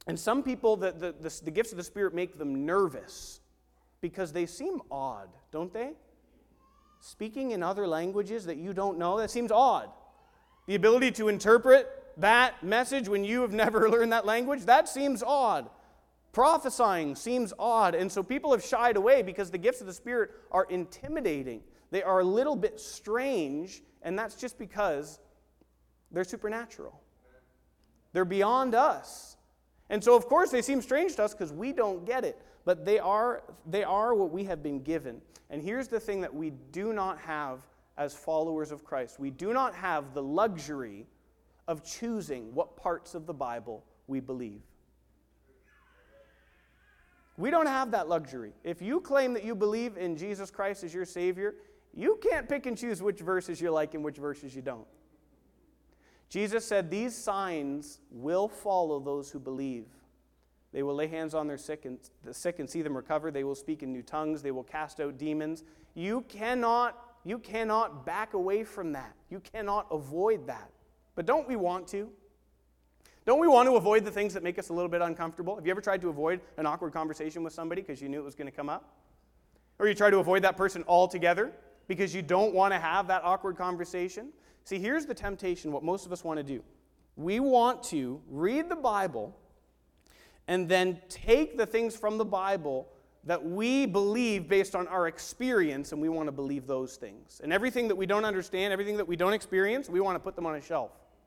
And some people, the gifts of the Spirit make them nervous because they seem odd, don't they? Speaking in other languages that you don't know, that seems odd. The ability to interpret that message when you have never learned that language, that seems odd. Prophesying seems odd. And so people have shied away because the gifts of the Spirit are intimidating. They are a little bit strange, and that's just because they're supernatural. They're beyond us. And so, of course, they seem strange to us because we don't get it. But they are what we have been given. And here's the thing that we do not have as followers of Christ. We do not have the luxury of choosing what parts of the Bible we believe. We don't have that luxury. If you claim that you believe in Jesus Christ as your Savior, you can't pick and choose which verses you like and which verses you don't. Jesus said, "These signs will follow those who believe. They will lay hands on the sick and see them recover. They will speak in new tongues. They will cast out demons." You cannot back away from that. You cannot avoid that. But don't we want to? Don't we want to avoid the things that make us a little bit uncomfortable? Have you ever tried to avoid an awkward conversation with somebody because you knew it was going to come up? Or you try to avoid that person altogether because you don't want to have that awkward conversation? See, here's the temptation, what most of us want to do. We want to read the Bible and then take the things from the Bible that we believe based on our experience, and we want to believe those things. And everything that we don't understand, everything that we don't experience, we want to put them on a shelf.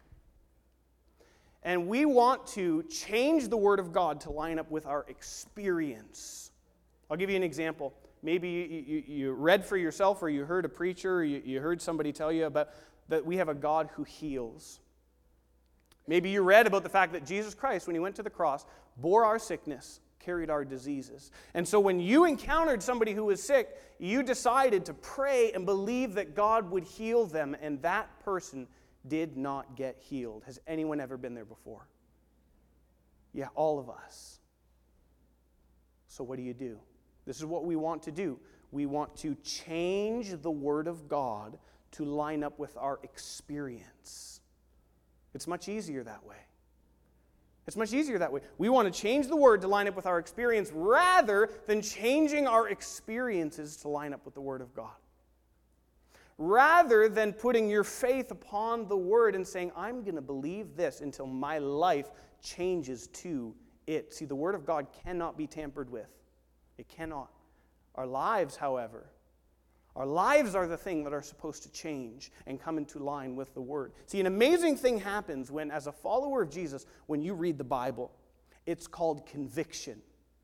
And we want to change the Word of God to line up with our experience. I'll give you an example. Maybe you read for yourself, or you heard a preacher, or you heard somebody tell you about that we have a God who heals. Maybe you read about the fact that Jesus Christ, when he went to the cross, bore our sickness, carried our diseases. And so when you encountered somebody who was sick, you decided to pray and believe that God would heal them, and that person did not get healed. Has anyone ever been there before? Yeah, all of us. So what do? This is what we want to do. We want to change the Word of God to line up with our experience. It's much easier that way. It's much easier that way. We want to change the Word to line up with our experience rather than changing our experiences to line up with the Word of God. Rather than putting your faith upon the Word and saying, I'm going to believe this until my life changes to it. See, the Word of God cannot be tampered with. It cannot. Our lives, however, our lives are the thing that are supposed to change and come into line with the Word. See, an amazing thing happens when, as a follower of Jesus, when you read the Bible. It's called conviction.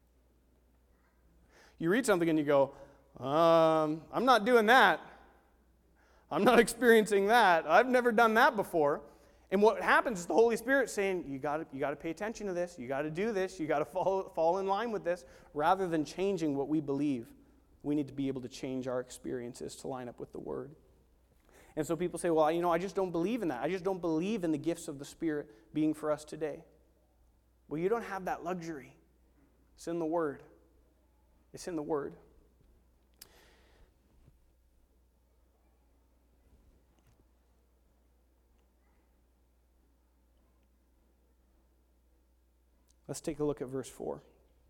You read something and you go, I'm not doing that. I'm not experiencing that. I've never done that before. And what happens is the Holy Spirit saying, you got to pay attention to this. You got to do this. You got to fall in line with this. Rather than changing what we believe, we need to be able to change our experiences to line up with the Word. And so people say, well, I just don't believe in that. I just don't believe in the gifts of the Spirit being for us today. Well, you don't have that luxury. It's in the Word. It's in the Word. Let's take a look at verse 4.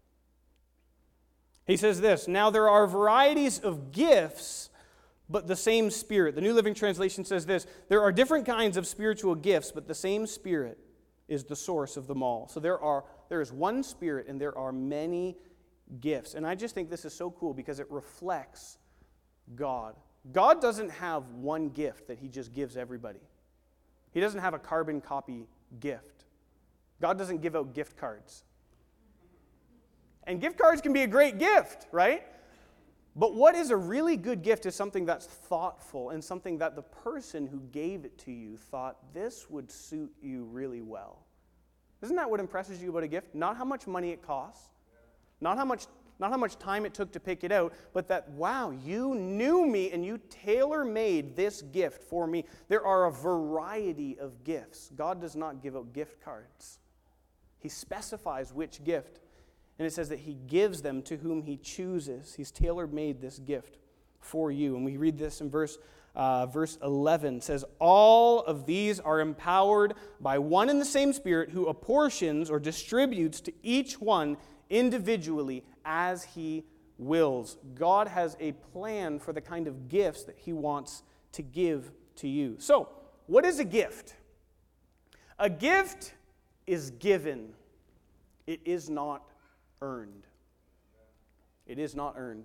He says this, "Now there are varieties of gifts, but the same Spirit." The New Living Translation says this, "There are different kinds of spiritual gifts, but the same Spirit is the source of them all." So there is one Spirit and there are many gifts. And I just think this is so cool because it reflects God. God doesn't have one gift that he just gives everybody. He doesn't have a carbon copy gift. God doesn't give out gift cards. And gift cards can be a great gift, right? But what is a really good gift is something that's thoughtful and something that the person who gave it to you thought this would suit you really well. Isn't that what impresses you about a gift? Not how much money it costs, not how much time it took to pick it out, but that, wow, you knew me and you tailor-made this gift for me. There are a variety of gifts. God does not give out gift cards. He specifies which gift. And it says that he gives them to whom he chooses. He's tailor-made this gift for you. And we read this in verse 11. It says, all of these are empowered by one and the same Spirit who apportions or distributes to each one individually as He wills. God has a plan for the kind of gifts that He wants to give to you. So, what is a gift? A gift is given. It is not earned. It is not earned.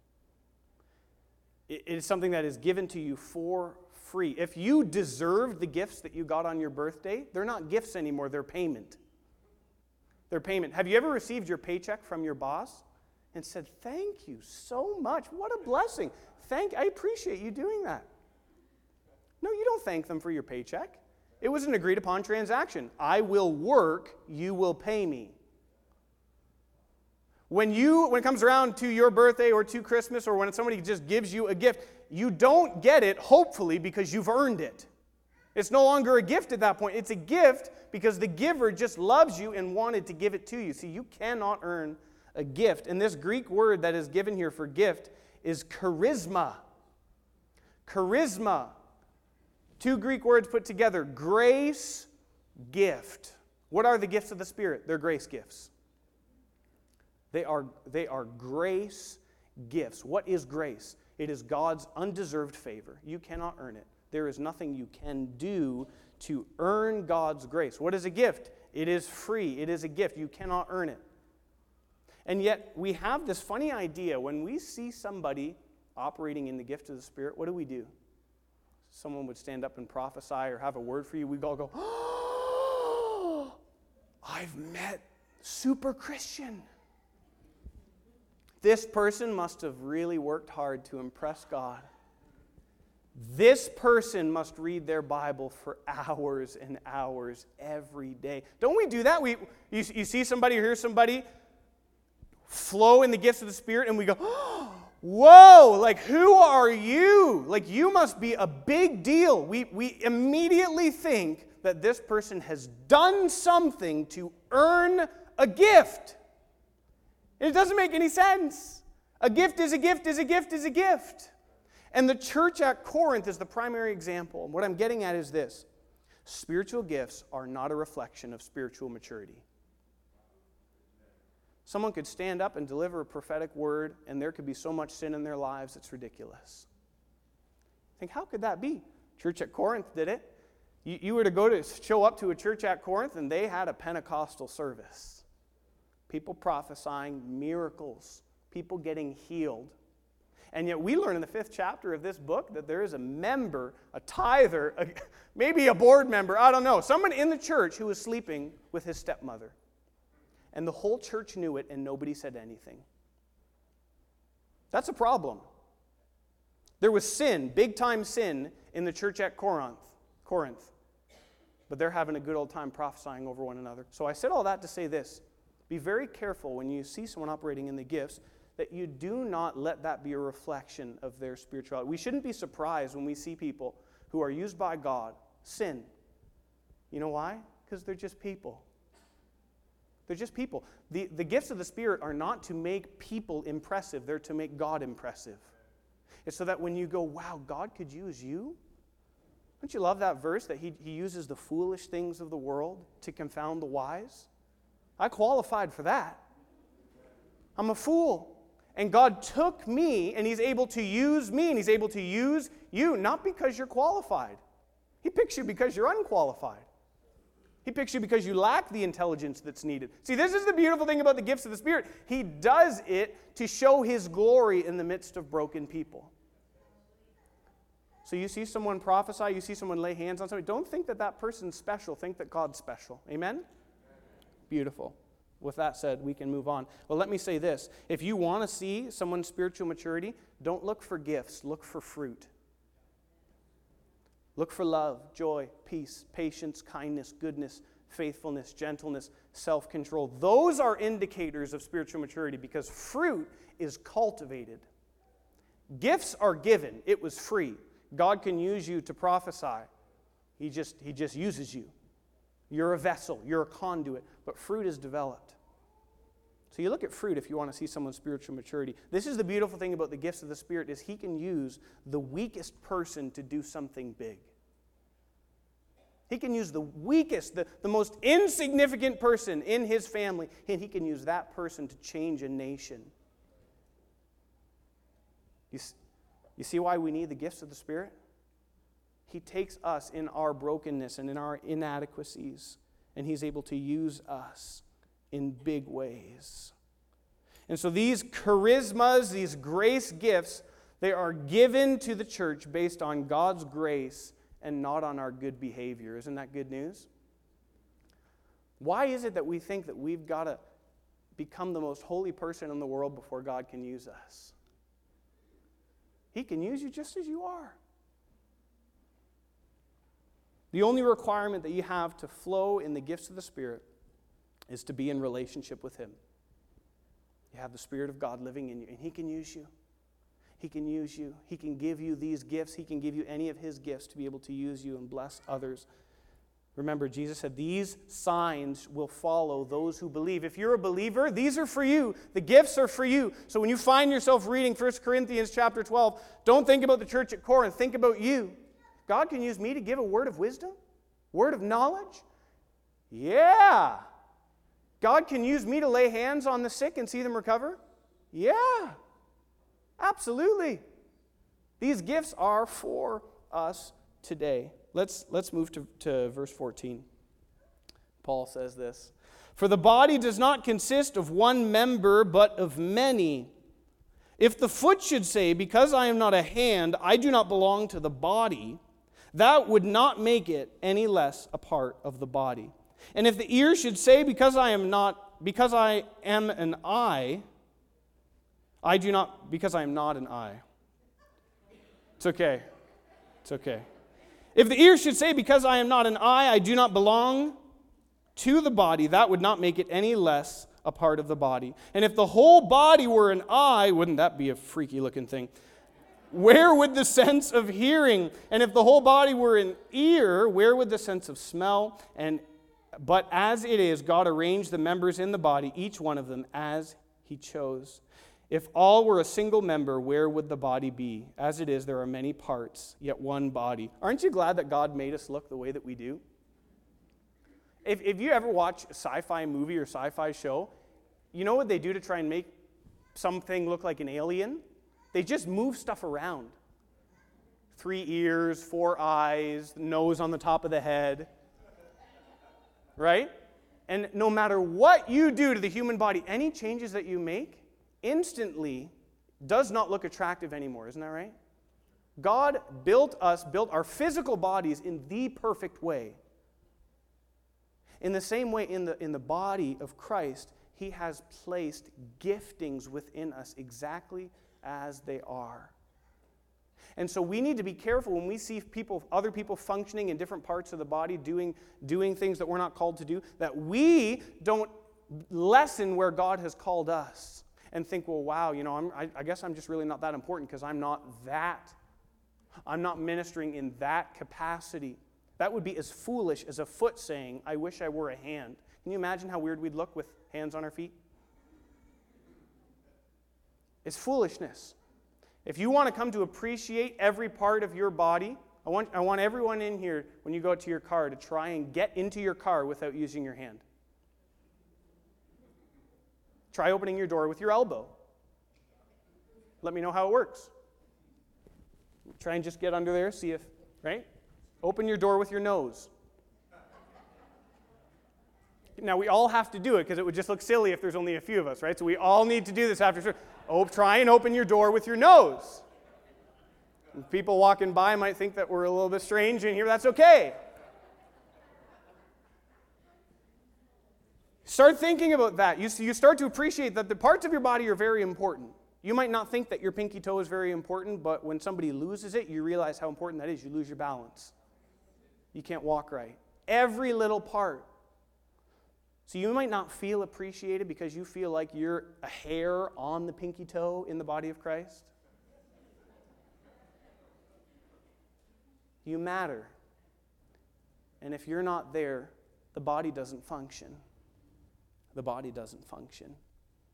It is something that is given to you for free. If you deserved the gifts that you got on your birthday, they're not gifts anymore, they're payment. They're payment. Have you ever received your paycheck from your boss and said, thank you so much, what a blessing. I appreciate you doing that. No, you don't thank them for your paycheck. It was an agreed upon transaction. I will work, you will pay me. When it comes around to your birthday or to Christmas or when somebody just gives you a gift, you don't get it, hopefully, because you've earned it. It's no longer a gift at that point. It's a gift because the giver just loves you and wanted to give it to you. See, you cannot earn a gift. And this Greek word that is given here for gift is charisma. Charisma. Two Greek words put together, grace, gift. What are the gifts of the Spirit? They're grace gifts. They are grace gifts. What is grace? It is God's undeserved favor. You cannot earn it. There is nothing you can do to earn God's grace. What is a gift? It is free. It is a gift. You cannot earn it. And yet we have this funny idea. When we see somebody operating in the gift of the Spirit, what do? Someone would stand up and prophesy or have a word for you. We'd all go, oh, I've met super Christian. This person must have really worked hard to impress God. This person must read their Bible for hours and hours every day. Don't we do that? You see somebody or hear somebody flow in the gifts of the Spirit and we go, oh, whoa, like who are you? Like you must be a big deal. We immediately think that this person has done something to earn a gift. It doesn't make any sense. A gift is a gift is a gift is a gift. And the church at Corinth is the primary example. What I'm getting at is this. Spiritual gifts are not a reflection of spiritual maturity. Someone could stand up and deliver a prophetic word, and there could be so much sin in their lives, it's ridiculous. Think, how could that be? Church at Corinth did it. You were to show up to a church at Corinth, and they had a Pentecostal service. People prophesying, miracles, people getting healed. And yet we learn in the 5th chapter of this book that there is a member, a tither, maybe a board member, I don't know, someone in the church who was sleeping with his stepmother. And the whole church knew it and nobody said anything. That's a problem. There was sin, big-time sin, in the church at Corinth. But they're having a good old time prophesying over one another. So I said all that to say this. Be very careful when you see someone operating in the gifts that you do not let that be a reflection of their spirituality. We shouldn't be surprised when we see people who are used by God sin. You know why? Because they're just people. They're just people. The gifts of the Spirit are not to make people impressive. They're to make God impressive. It's so that when you go, wow, God could use you? Don't you love that verse that He uses the foolish things of the world to confound the wise? I qualified for that. I'm a fool. And God took me, and He's able to use me, and He's able to use you, not because you're qualified. He picks you because you're unqualified. He picks you because you lack the intelligence that's needed. See, this is the beautiful thing about the gifts of the Spirit. He does it to show His glory in the midst of broken people. So you see someone prophesy, you see someone lay hands on somebody, don't think that that person's special. Think that God's special. Amen? Beautiful. With that said, we can move on. Well, let me say this. If you want to see someone's spiritual maturity, don't look for gifts. Look for fruit. Look for love, joy, peace, patience, kindness, goodness, faithfulness, gentleness, self-control. Those are indicators of spiritual maturity because fruit is cultivated. Gifts are given. It was free. God can use you to prophesy. He just uses you. You're a vessel. You're a conduit. But fruit is developed. So you look at fruit if you want to see someone's spiritual maturity. This is the beautiful thing about the gifts of the Spirit, is he can use the weakest person to do something big. He can use the weakest, the most insignificant person in his family, and he can use that person to change a nation. You see why we need the gifts of the Spirit? He takes us in our brokenness and in our inadequacies, and he's able to use us in big ways. And so these charismas, these grace gifts, they are given to the church based on God's grace and not on our good behavior. Isn't that good news? Why is it that we think that we've got to become the most holy person in the world before God can use us? He can use you just as you are. The only requirement that you have to flow in the gifts of the Spirit is to be in relationship with him. You have the Spirit of God living in you, and he can use you. He can use you. He can give you these gifts. He can give you any of his gifts to be able to use you and bless others. Remember, Jesus said, these signs will follow those who believe. If you're a believer, these are for you. The gifts are for you. So when you find yourself reading 1 Corinthians chapter 12, don't think about the church at Corinth. Think about you. God can use me to give a word of wisdom, word of knowledge. Yeah. God can use me to lay hands on the sick and see them recover? Yeah, absolutely. These gifts are for us today. Let's move to verse 14. Paul says this, "For the body does not consist of one member, but of many. If the foot should say, 'Because I am not a hand, I do not belong to the body,' that would not make it any less a part of the body. And if the ear should say, 'Because I am an eye, because I am not an eye.'" It's okay. It's okay. "If the ear should say, 'Because I am not an eye, I do not belong to the body,' that would not make it any less a part of the body. And if the whole body were an eye," wouldn't that be a freaky looking thing? "Where would the sense of hearing? And if the whole body were an ear, where would the sense of smell? But as it is, God arranged the members in the body, each one of them, as he chose. If all were a single member, where would the body be? As it is, there are many parts, yet one body." Aren't you glad that God made us look the way that we do? If you ever watch a sci-fi movie or sci-fi show, you know what they do to try and make something look like an alien? They just move stuff around. 3 ears, 4 eyes, nose on the top of the head. Right? And no matter what you do to the human body, any changes that you make instantly does not look attractive anymore. Isn't that right? God built our physical bodies in the perfect way. In the same way, in the body of Christ, he has placed giftings within us exactly as they are. And so we need to be careful when we see other people functioning in different parts of the body, doing things that we're not called to do, that we don't lessen where God has called us and think, well, wow, I guess I'm just really not that important because I'm not ministering in that capacity. That would be as foolish as a foot saying, "I wish I were a hand." Can you imagine how weird we'd look with hands on our feet? It's foolishness. If you want to come to appreciate every part of your body, I want everyone in here, when you go out to your car, to try and get into your car without using your hand. Try opening your door with your elbow. Let me know how it works. Try and just get under there, see if, right? Open your door with your nose. Now, we all have to do it because it would just look silly if there's only a few of us, right? So we all need to do this after church. Try and open your door with your nose. And people walking by might think that we're a little bit strange in here. That's okay. Start thinking about that. You start to appreciate that the parts of your body are very important. You might not think that your pinky toe is very important, but when somebody loses it, you realize how important that is. You lose your balance. You can't walk right. Every little part. So you might not feel appreciated because you feel like you're a hair on the pinky toe in the body of Christ. You matter. And if you're not there, the body doesn't function. The body doesn't function.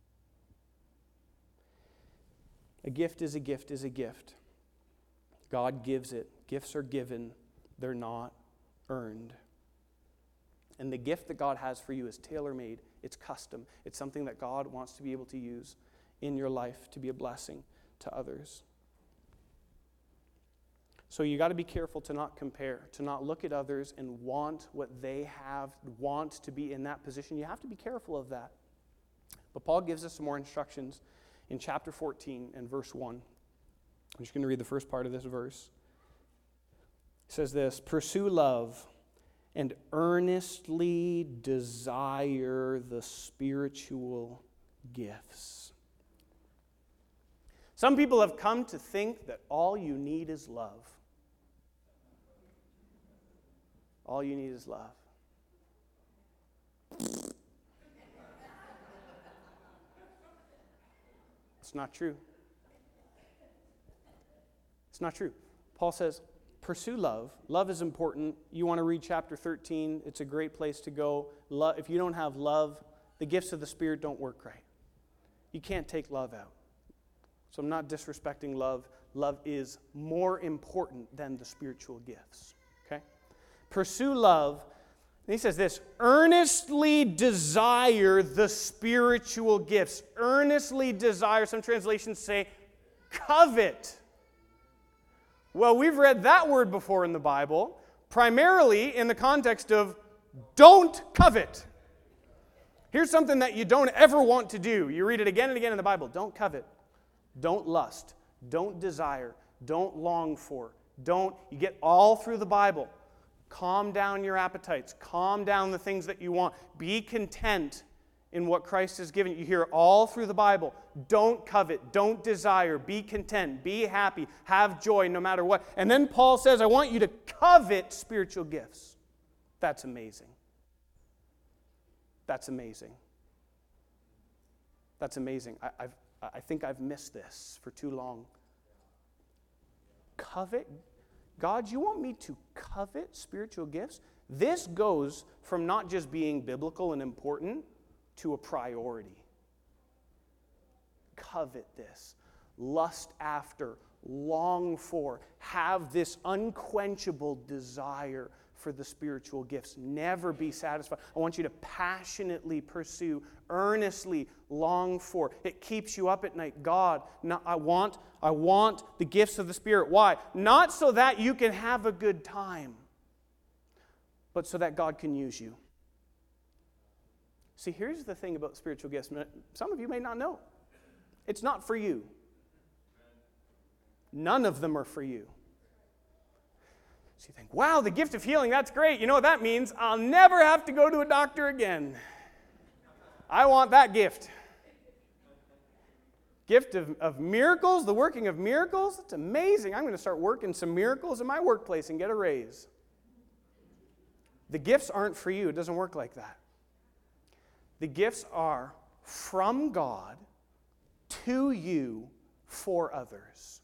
A gift is a gift is a gift. God gives it. Gifts are given. They're not earned. And the gift that God has for you is tailor-made. It's custom. It's something that God wants to be able to use in your life to be a blessing to others. So you got to be careful to not compare, to not look at others and want what they have, want to be in that position. You have to be careful of that. But Paul gives us some more instructions in chapter 14 and verse 1. I'm just going to read the first part of this verse. It says this, "Pursue love and earnestly desire the spiritual gifts." Some people have come to think that all you need is love. All you need is love. It's not true. It's not true. Paul says, pursue love. Love is important. You want to read chapter 13. It's a great place to go. If you don't have love, the gifts of the Spirit don't work right. You can't take love out. So I'm not disrespecting love. Love is more important than the spiritual gifts. Okay? Pursue love. And he says this, earnestly desire the spiritual gifts. Earnestly desire. Some translations say covet. Well, we've read that word before in the Bible, primarily in the context of don't covet. Here's something that you don't ever want to do. You read it again and again in the Bible. Don't covet. Don't lust. Don't desire. Don't long for. You get all through the Bible. Calm down your appetites. Calm down the things that you want. Be content in what Christ has given you. You hear all through the Bible. Don't covet. Don't desire. Be content. Be happy. Have joy no matter what. And then Paul says, I want you to covet spiritual gifts. That's amazing. That's amazing. That's amazing. I think I've missed this for too long. Covet? God, you want me to covet spiritual gifts? This goes from not just being biblical and important to a priority. Covet this. Lust after. Long for. Have this unquenchable desire for the spiritual gifts. Never be satisfied. I want you to passionately pursue, earnestly long for. It keeps you up at night. God, I want the gifts of the Spirit. Why? Not so that you can have a good time, but so that God can use you. See, here's the thing about spiritual gifts. Some of you may not know. It's not for you. None of them are for you. So you think, wow, the gift of healing, that's great. You know what that means? I'll never have to go to a doctor again. I want that gift. Gift of miracles, the working of miracles, that's amazing. I'm going to start working some miracles in my workplace and get a raise. The gifts aren't for you. It doesn't work like that. The gifts are from God to you for others.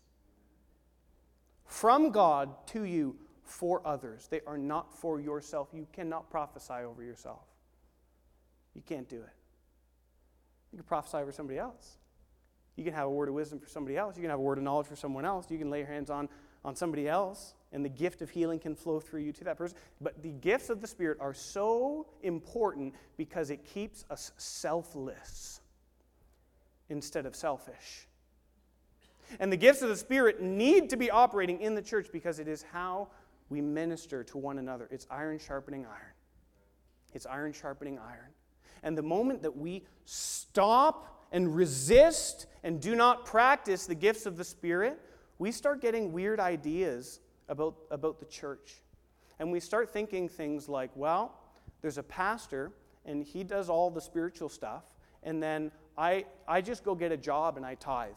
From God to you for others. They are not for yourself. You cannot prophesy over yourself. You can't do it. You can prophesy over somebody else. You can have a word of wisdom for somebody else. You can have a word of knowledge for someone else. You can lay your hands on somebody else, and the gift of healing can flow through you to that person. But the gifts of the Spirit are so important because it keeps us selfless instead of selfish. And the gifts of the Spirit need to be operating in the church because it is how we minister to one another. It's iron sharpening iron. It's iron sharpening iron. And the moment that we stop and resist and do not practice the gifts of the Spirit, we start getting weird ideas about the church. And we start thinking things like, well, there's a pastor and he does all the spiritual stuff, and then I just go get a job and I tithe.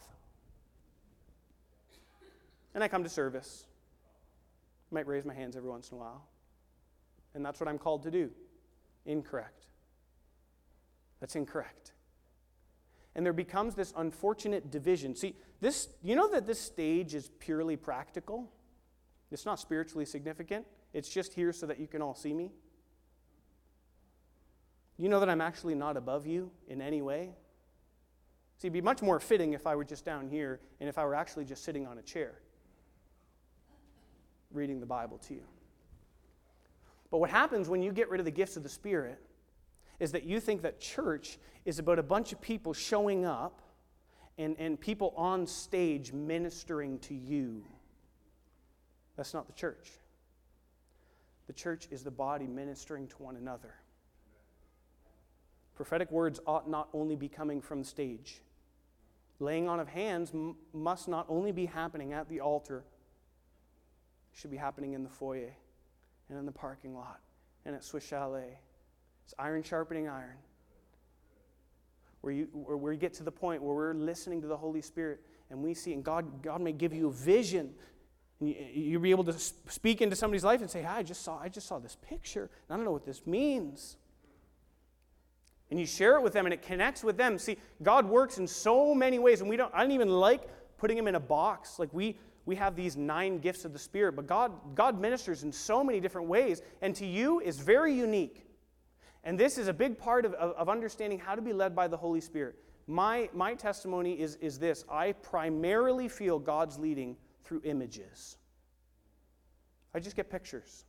And I come to service. I might raise my hands every once in a while. And that's what I'm called to do. Incorrect. That's incorrect. And there becomes this unfortunate division. See, you know that this stage is purely practical? It's not spiritually significant. It's just here so that you can all see me. You know that I'm actually not above you in any way. See, it'd be much more fitting if I were just down here and if I were actually just sitting on a chair reading the Bible to you. But what happens when you get rid of the gifts of the Spirit is that you think that church is about a bunch of people showing up and people on stage ministering to you. That's not the church. The church is the body ministering to one another. Prophetic words ought not only be coming from the stage. Laying on of hands must not only be happening at the altar. It should be happening in the foyer and in the parking lot and at Swiss Chalet. It's iron sharpening iron. Where you get to the point where we're listening to the Holy Spirit and we see, and God may give you a vision. And you'll be able to speak into somebody's life and say, I just saw this picture, and I don't know what this means. And you share it with them, and it connects with them. See, God works in so many ways, and I don't even like putting Him in a box. Like we have these 9 gifts of the Spirit, but God ministers in so many different ways, and to you is very unique. And this is a big part of understanding how to be led by the Holy Spirit. My testimony is this. I primarily feel God's leading through images. I just get pictures.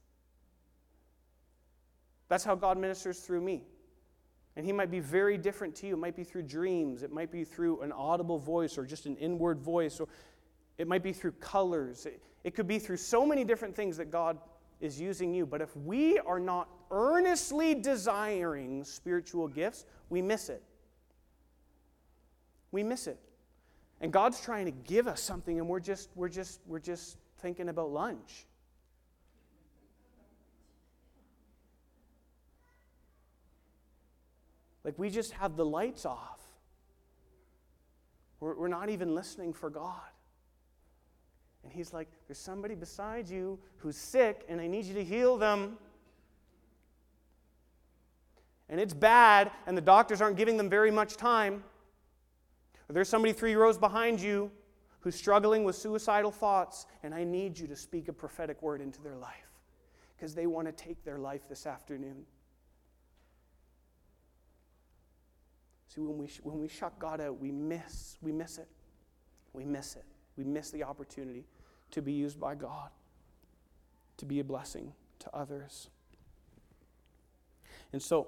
That's how God ministers through me. And He might be very different to you. It might be through dreams. It might be through an audible voice or just an inward voice. Or it might be through colors. It could be through so many different things that God is using you. But if we are not earnestly desiring spiritual gifts, we miss it. We miss it. And God's trying to give us something, and we're just thinking about lunch. Like we just have the lights off. We're not even listening for God. And He's like, there's somebody beside you who's sick, and I need you to heal them. And it's bad, and the doctors aren't giving them very much time. Or there's somebody 3 rows behind you who's struggling with suicidal thoughts, and I need you to speak a prophetic word into their life because they want to take their life this afternoon. See, when we shut God out, we miss it. We miss it. We miss the opportunity to be used by God, to be a blessing to others. And so,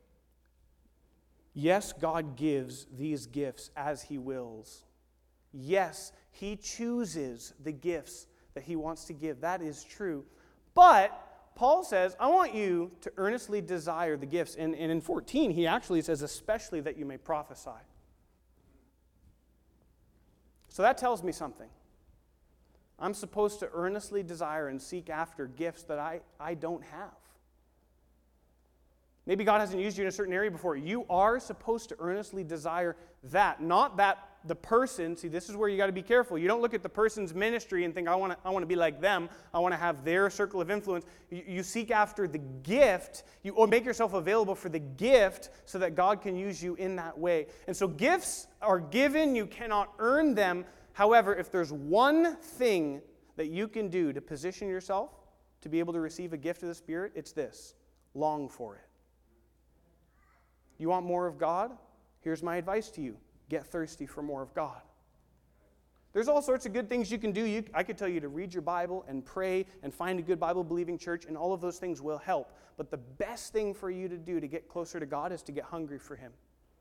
yes, God gives these gifts as He wills. Yes, He chooses the gifts that He wants to give. That is true. But Paul says, I want you to earnestly desire the gifts. And in 14, he actually says, especially that you may prophesy. So that tells me something. I'm supposed to earnestly desire and seek after gifts that I don't have. Maybe God hasn't used you in a certain area before. You are supposed to earnestly desire that, not that the person. See, this is where you got to be careful. You don't look at the person's ministry and think, I want to be like them. I want to have their circle of influence. You seek after the gift, or make yourself available for the gift so that God can use you in that way. And so gifts are given. You cannot earn them. However, if there's one thing that you can do to position yourself to be able to receive a gift of the Spirit, it's this: long for it. You want more of God? Here's my advice to you. Get thirsty for more of God. There's all sorts of good things you can do. I could tell you to read your Bible and pray and find a good Bible-believing church, and all of those things will help. But the best thing for you to do to get closer to God is to get hungry for Him.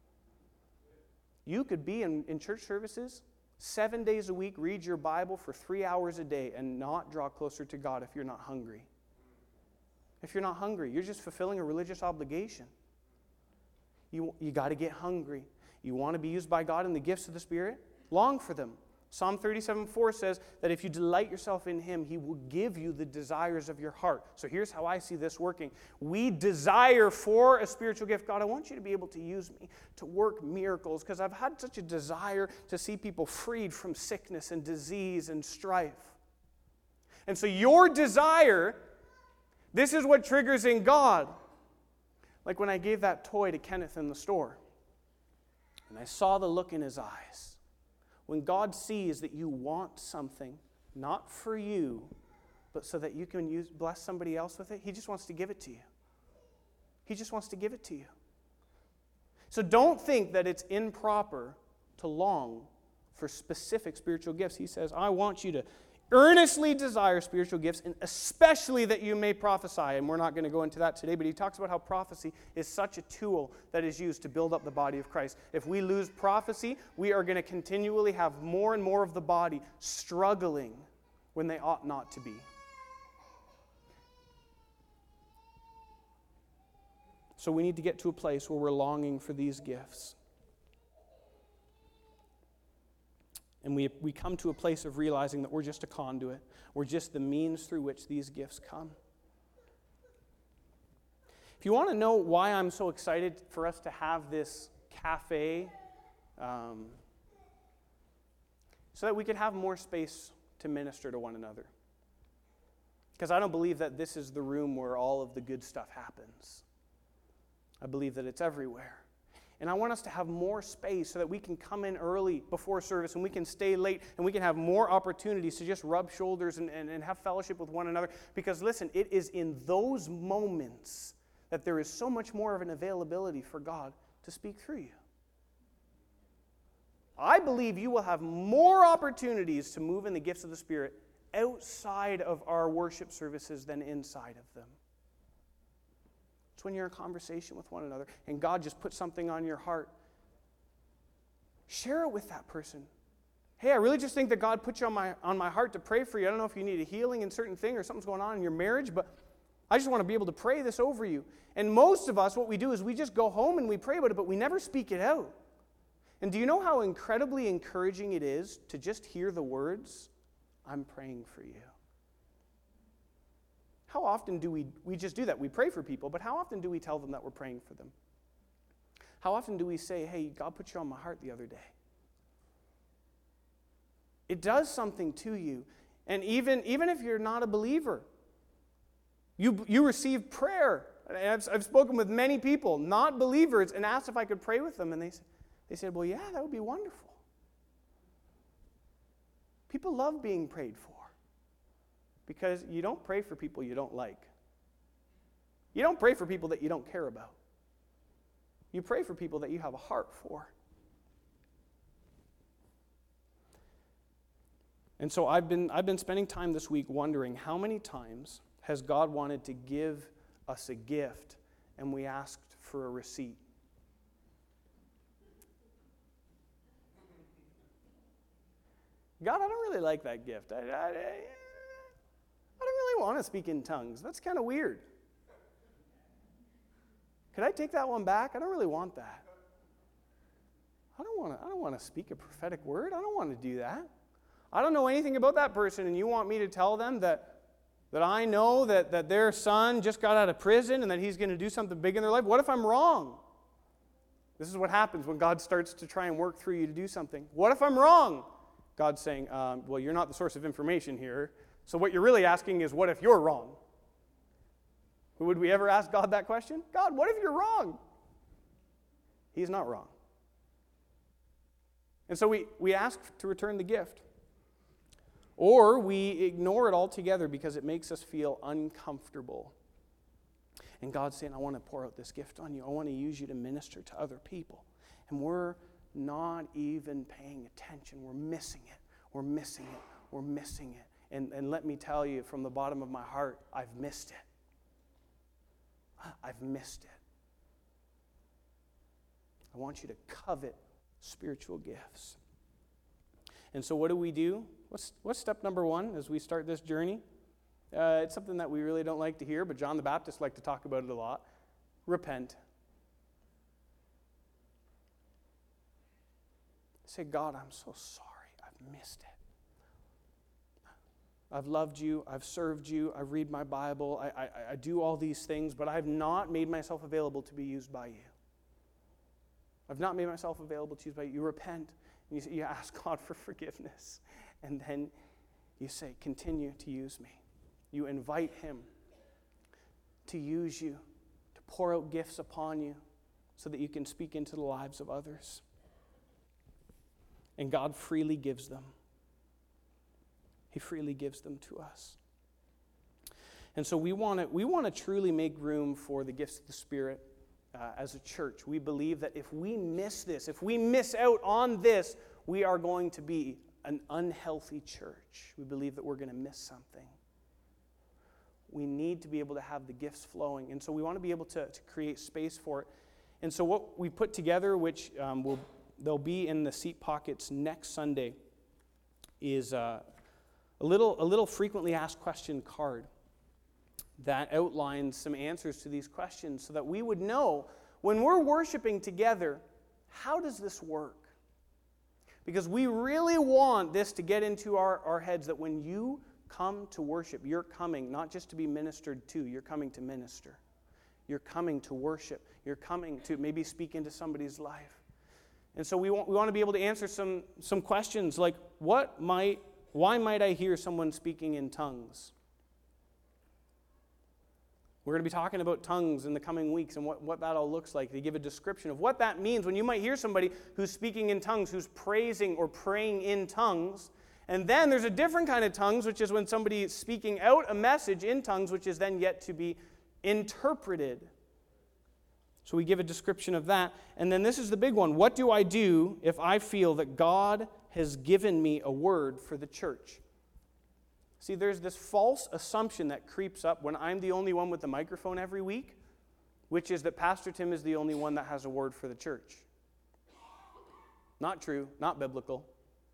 You could be in church services 7 days a week, read your Bible for 3 hours a day, and not draw closer to God if you're not hungry. If you're not hungry, you're just fulfilling a religious obligation. You got to get hungry. You want to be used by God in the gifts of the Spirit? Long for them. Psalm 37:4 says that if you delight yourself in Him, He will give you the desires of your heart. So here's how I see this working. We desire for a spiritual gift. God, I want you to be able to use me to work miracles because I've had such a desire to see people freed from sickness and disease and strife. And so your desire, this is what triggers in God. Like when I gave that toy to Kenneth in the store, and I saw the look in his eyes. When God sees that you want something, not for you, but so that you can bless somebody else with it, He just wants to give it to you. He just wants to give it to you. So don't think that it's improper to long for specific spiritual gifts. He says, I want you to earnestly desire spiritual gifts, and especially that you may prophesy. And we're not going to go into that today, but he talks about how prophecy is such a tool that is used to build up the body of Christ. If we lose prophecy, we are going to continually have more and more of the body struggling when they ought not to be. So we need to get to a place where we're longing for these gifts. And we come to a place of realizing that we're just a conduit. We're just the means through which these gifts come. If you want to know why I'm so excited for us to have this cafe, so that we could have more space to minister to one another. Because I don't believe that this is the room where all of the good stuff happens. I believe that it's everywhere. And I want us to have more space so that we can come in early before service and we can stay late and we can have more opportunities to just rub shoulders and have fellowship with one another. Because listen, it is in those moments that there is so much more of an availability for God to speak through you. I believe you will have more opportunities to move in the gifts of the Spirit outside of our worship services than inside of them. It's when you're in conversation with one another and God just puts something on your heart. Share it with that person. Hey, I really just think that God put you on my heart to pray for you. I don't know if you need a healing in certain thing or something's going on in your marriage, but I just want to be able to pray this over you. And most of us, what we do is we just go home and we pray about it, but we never speak it out. And do you know how incredibly encouraging it is to just hear the words, I'm praying for you? How often do we just do that? We pray for people, but how often do we tell them that we're praying for them? How often do we say, hey, God put you on my heart the other day? It does something to you. And even if you're not a believer, you receive prayer. And I've spoken with many people, not believers, and asked if I could pray with them. And they said, well, yeah, that would be wonderful. People love being prayed for. Because you don't pray for people you don't like. You don't pray for people that you don't care about. You pray for people that you have a heart for. And so I've been spending time this week wondering how many times has God wanted to give us a gift and we asked for a receipt? God, I don't really like that gift. I don't really want to speak in tongues. That's kind of weird. Could I take that one back? I don't really want that. I don't want to speak a prophetic word. I don't want to do that. I don't know anything about that person, and you want me to tell them that I know that their son just got out of prison and that he's going to do something big in their life? What if I'm wrong? This is what happens when God starts to try and work through you to do something. What if I'm wrong? God's saying, well, you're not the source of information here. So what you're really asking is, what if you're wrong? Would we ever ask God that question? God, what if you're wrong? He's not wrong. And so we ask to return the gift. Or we ignore it altogether because it makes us feel uncomfortable. And God's saying, I want to pour out this gift on you. I want to use you to minister to other people. And we're not even paying attention. We're missing it. We're missing it. We're missing it. And let me tell you, from the bottom of my heart, I've missed it. I've missed it. I want you to covet spiritual gifts. And so what do? What's step number one as we start this journey? It's something that we really don't like to hear, but John the Baptist liked to talk about it a lot. Repent. Say, God, I'm so sorry. I've missed it. I've loved you, I've served you, I read my Bible, I do all these things, but I've not made myself available to be used by you. I've not made myself available to use by you. You repent, and you ask God for forgiveness, and then you say, continue to use me. You invite Him to use you, to pour out gifts upon you, so that you can speak into the lives of others. And God freely gives them. He freely gives them to us. And so we want to truly make room for the gifts of the Spirit as a church. We believe that if we miss this, if we miss out on this, we are going to be an unhealthy church. We believe that we're going to miss something. We need to be able to have the gifts flowing. And so we want to be able to create space for it. And so what we put together, which they'll be in the seat pockets next Sunday, is a little frequently asked question card that outlines some answers to these questions so that we would know when we're worshiping together, how does this work? Because we really want this to get into our heads that when you come to worship, you're coming not just to be ministered to, you're coming to minister. You're coming to worship. You're coming to maybe speak into somebody's life. And so we want to be able to answer some questions like, why might I hear someone speaking in tongues? We're going to be talking about tongues in the coming weeks and what that all looks like. They give a description of what that means when you might hear somebody who's speaking in tongues, who's praising or praying in tongues. And then there's a different kind of tongues, which is when somebody is speaking out a message in tongues, which is then yet to be interpreted. So we give a description of that. And then this is the big one. What do I do if I feel that God has given me a word for the church? See, there's this false assumption that creeps up when I'm the only one with the microphone every week, which is that Pastor Tim is the only one that has a word for the church. Not true, not biblical.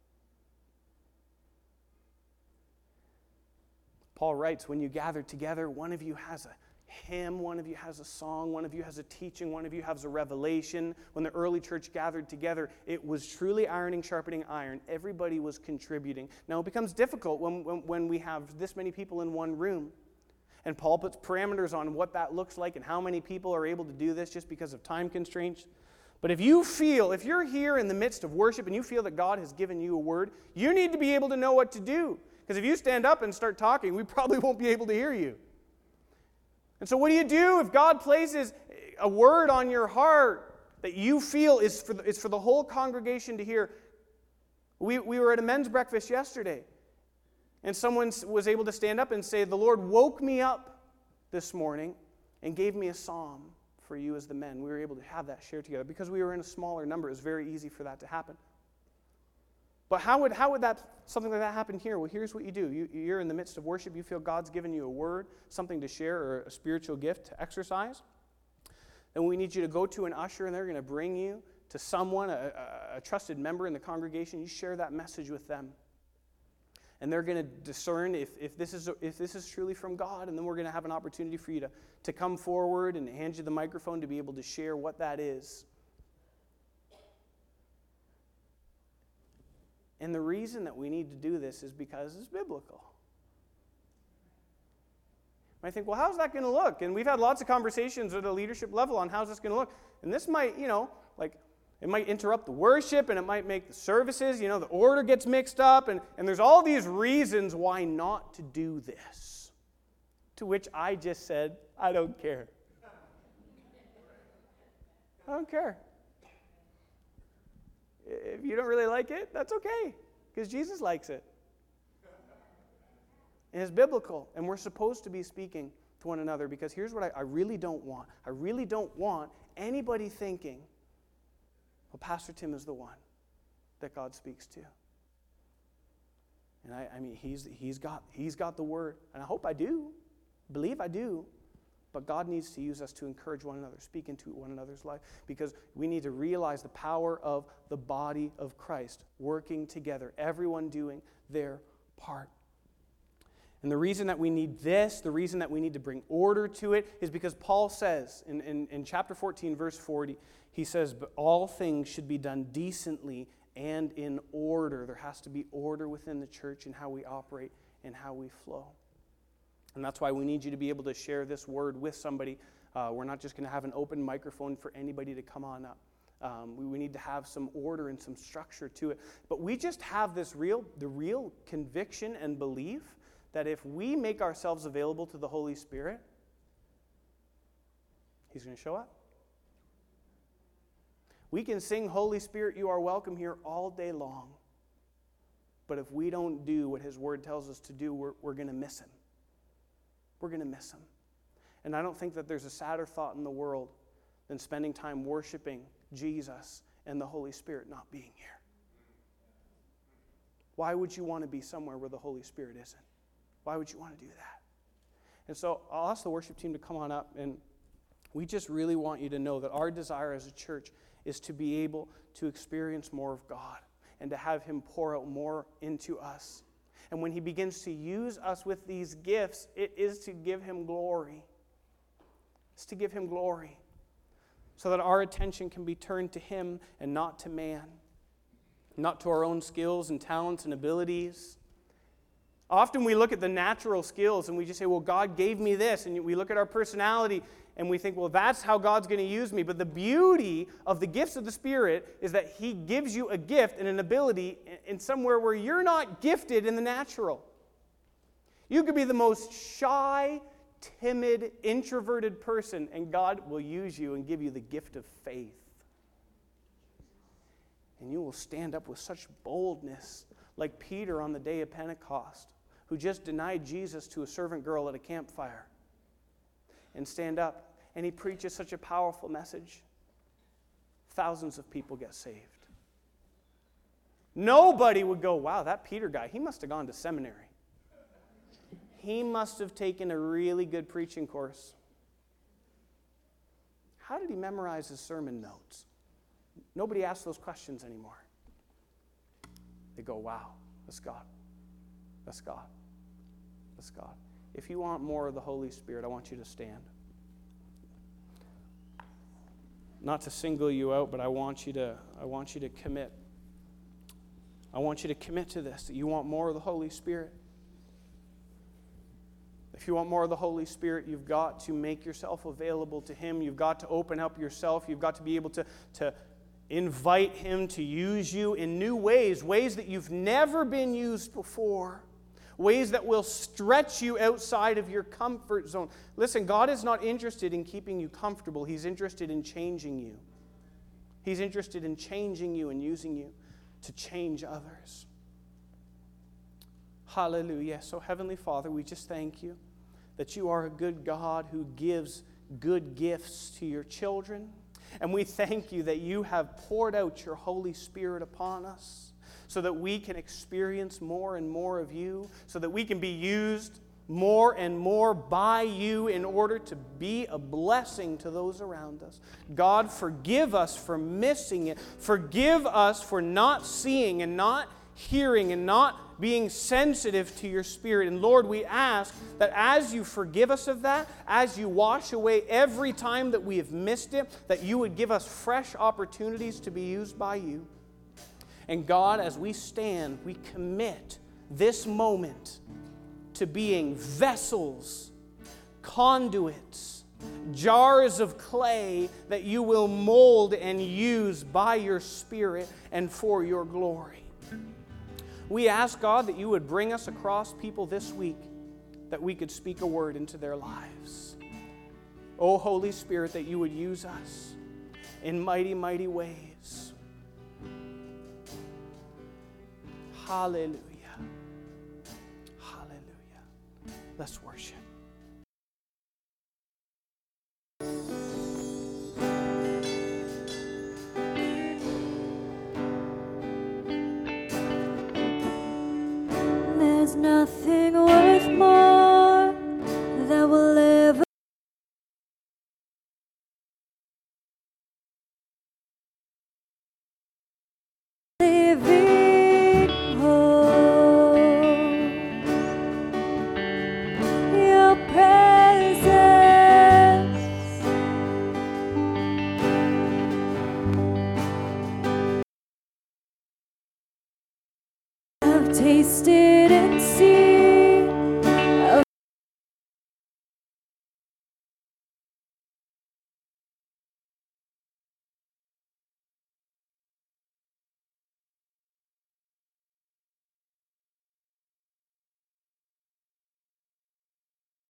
Paul writes, when you gather together, one of you has a hymn, one of you has a song, one of you has a teaching, one of you has a revelation. When the early church gathered together, it was truly ironing, sharpening iron. Everybody was contributing. Now, it becomes difficult when we have this many people in one room. And Paul puts parameters on what that looks like and how many people are able to do this just because of time constraints. But if you're here in the midst of worship and you feel that God has given you a word, you need to be able to know what to do. Because if you stand up and start talking, we probably won't be able to hear you. And so what do you do if God places a word on your heart that you feel is for the whole congregation to hear? We were at a men's breakfast yesterday, and someone was able to stand up and say, the Lord woke me up this morning and gave me a psalm for you as the men. We were able to have that shared together. Because we were in a smaller number, it was very easy for that to happen. But how would something like that happen here? Well, here's what you do. You're in the midst of worship. You feel God's given you a word, something to share, or a spiritual gift to exercise. Then we need you to go to an usher, and they're going to bring you to someone, a trusted member in the congregation. You share that message with them. And they're going to discern if this is truly from God, and then we're going to have an opportunity for you to come forward and hand you the microphone to be able to share what that is. And the reason that we need to do this is because it's biblical. I think, well, how's that going to look? And we've had lots of conversations at a leadership level on how's this going to look. And this might, it might interrupt the worship, and it might make the services, the order gets mixed up, and there's all these reasons why not to do this. To which I just said, I don't care. I don't care. If you don't really like it, that's okay, because Jesus likes it. And it's biblical, and we're supposed to be speaking to one another, because here's what I really don't want. I really don't want anybody thinking, well, Pastor Tim is the one that God speaks to. And I mean, he's got the word, and I hope I do, believe I do. But God needs to use us to encourage one another, speak into one another's life, because we need to realize the power of the body of Christ working together, everyone doing their part. And the reason that we need this, the reason that we need to bring order to it, is because Paul says in chapter 14, verse 40, he says, but all things should be done decently and in order. There has to be order within the church in how we operate and how we flow. And that's why we need you to be able to share this word with somebody. We're not just going to have an open microphone for anybody to come on up. We need to have some order and some structure to it. But we just have the real conviction and belief that if we make ourselves available to the Holy Spirit, He's going to show up. We can sing, Holy Spirit, you are welcome here all day long. But if we don't do what His Word tells us to do, we're going to miss Him. We're going to miss Him. And I don't think that there's a sadder thought in the world than spending time worshiping Jesus and the Holy Spirit not being here? Why would you want to be somewhere where the Holy Spirit isn't? Why would you want to do that? And so I'll ask the worship team to come on up, and we just really want you to know that our desire as a church is to be able to experience more of God and to have Him pour out more into us. And when He begins to use us with these gifts, it is to give Him glory. It's to give Him glory so that our attention can be turned to Him and not to man, not to our own skills and talents and abilities. Often we look at the natural skills and we just say, well, God gave me this. And we look at our personality and we think, well, that's how God's going to use me. But the beauty of the gifts of the Spirit is that He gives you a gift and an ability in somewhere where you're not gifted in the natural. You could be the most shy, timid, introverted person, and God will use you and give you the gift of faith. And you will stand up with such boldness, like Peter on the day of Pentecost, who just denied Jesus to a servant girl at a campfire, and stand up, and he preaches such a powerful message. Thousands of people get saved. Nobody would go, wow, that Peter guy, he must have gone to seminary. He must have taken a really good preaching course. How did he memorize his sermon notes? Nobody asks those questions anymore. They go, wow, that's God. That's God. That's God. If you want more of the Holy Spirit, I want you to stand. Not to single you out, but I want you to commit. I want you to commit to this, that you want more of the Holy Spirit. If you want more of the Holy Spirit, you've got to make yourself available to Him. You've got to open up yourself. You've got to be able to invite Him to use you in new ways, ways that you've never been used before, ways that will stretch you outside of your comfort zone. Listen, God is not interested in keeping you comfortable. He's interested in changing you. He's interested in changing you and using you to change others. Hallelujah. So, Heavenly Father, we just thank you that you are a good God who gives good gifts to your children. And we thank you that you have poured out your Holy Spirit upon us so that we can experience more and more of you, so that we can be used more and more by you in order to be a blessing to those around us. God, forgive us for missing it. Forgive us for not seeing and not hearing and not being sensitive to your Spirit. And Lord, we ask that as you forgive us of that, as you wash away every time that we have missed it, that you would give us fresh opportunities to be used by you. And God, as we stand, we commit this moment to being vessels, conduits, jars of clay that you will mold and use by your Spirit and for your glory. We ask, God, that you would bring us across people this week that we could speak a word into their lives. Oh, Holy Spirit, that you would use us in mighty, mighty ways. Hallelujah. Hallelujah. Let's worship. There's nothing worth more that will ever living hope. Your presence, I've tasted it.